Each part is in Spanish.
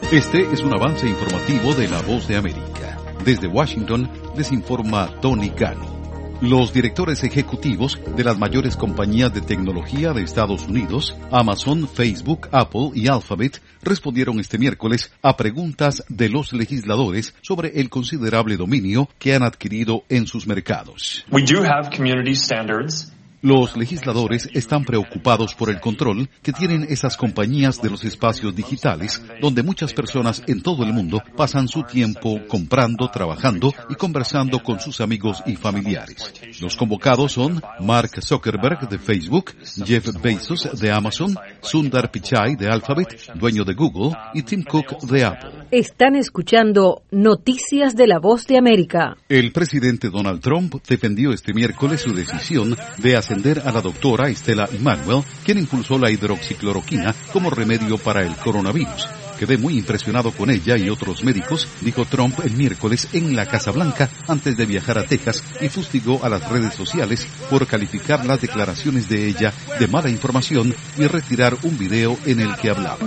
Este es un avance informativo de La Voz de América. Desde Washington les informa Tony Cano. Los directores ejecutivos de las mayores compañías de tecnología de Estados Unidos, Amazon, Facebook, Apple y Alphabet, respondieron este miércoles a preguntas de los legisladores sobre el considerable dominio que han adquirido en sus mercados. We do have community standards. Los legisladores están preocupados por el control que tienen esas compañías de los espacios digitales, donde muchas personas en todo el mundo pasan su tiempo comprando, trabajando y conversando con sus amigos y familiares. Los convocados son Mark Zuckerberg de Facebook, Jeff Bezos de Amazon, Sundar Pichai de Alphabet, dueño de Google, y Tim Cook de Apple. Están escuchando Noticias de La Voz de América. El presidente Donald Trump defendió este miércoles su decisión de ascender a la doctora Stella Immanuel, quien impulsó la hidroxicloroquina como remedio para el coronavirus. Quedé muy impresionado con ella y otros médicos, dijo Trump el miércoles en la Casa Blanca antes de viajar a Texas y fustigó a las redes sociales por calificar las declaraciones de ella de mala información y retirar un video en el que hablaba.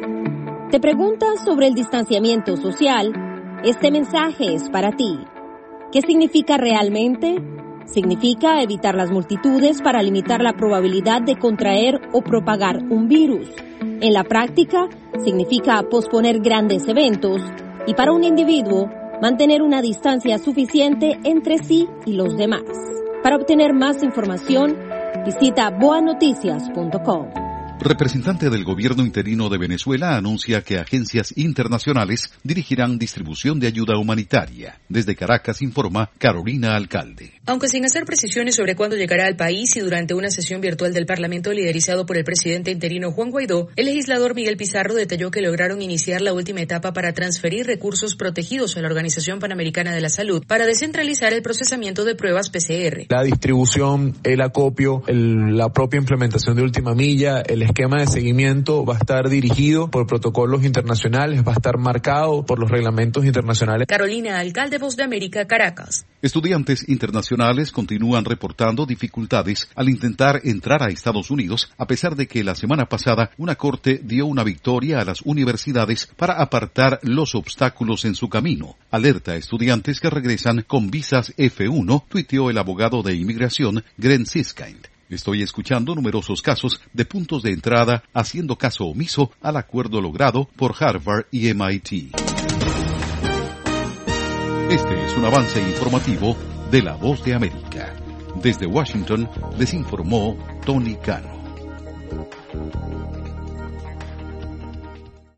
¿Te preguntas sobre el distanciamiento social? Este mensaje es para ti. ¿Qué significa realmente? Significa evitar las multitudes para limitar la probabilidad de contraer o propagar un virus. En la práctica, significa posponer grandes eventos y para un individuo, mantener una distancia suficiente entre sí y los demás. Para obtener más información, visita boanoticias.com. Representante del gobierno interino de Venezuela anuncia que agencias internacionales dirigirán distribución de ayuda humanitaria. Desde Caracas informa Carolina Alcalde. Aunque sin hacer precisiones sobre cuándo llegará al país y durante una sesión virtual del Parlamento liderizado por el presidente interino Juan Guaidó, el legislador Miguel Pizarro detalló que lograron iniciar la última etapa para transferir recursos protegidos a la Organización Panamericana de la Salud para descentralizar el procesamiento de pruebas PCR. La distribución, el acopio, la propia implementación de última milla, el esquema de seguimiento va a estar dirigido por protocolos internacionales, va a estar marcado por los reglamentos internacionales. Carolina Alcalde, Voz de América, Caracas. Estudiantes internacionales continúan reportando dificultades al intentar entrar a Estados Unidos, a pesar de que la semana pasada una corte dio una victoria a las universidades para apartar los obstáculos en su camino. Alerta a estudiantes que regresan con visas F1, tuiteó el abogado de inmigración Glenn Siskind. Estoy escuchando numerosos casos de puntos de entrada haciendo caso omiso al acuerdo logrado por Harvard y MIT. Este es un avance informativo de La Voz de América. Desde Washington les informó Tony Cano.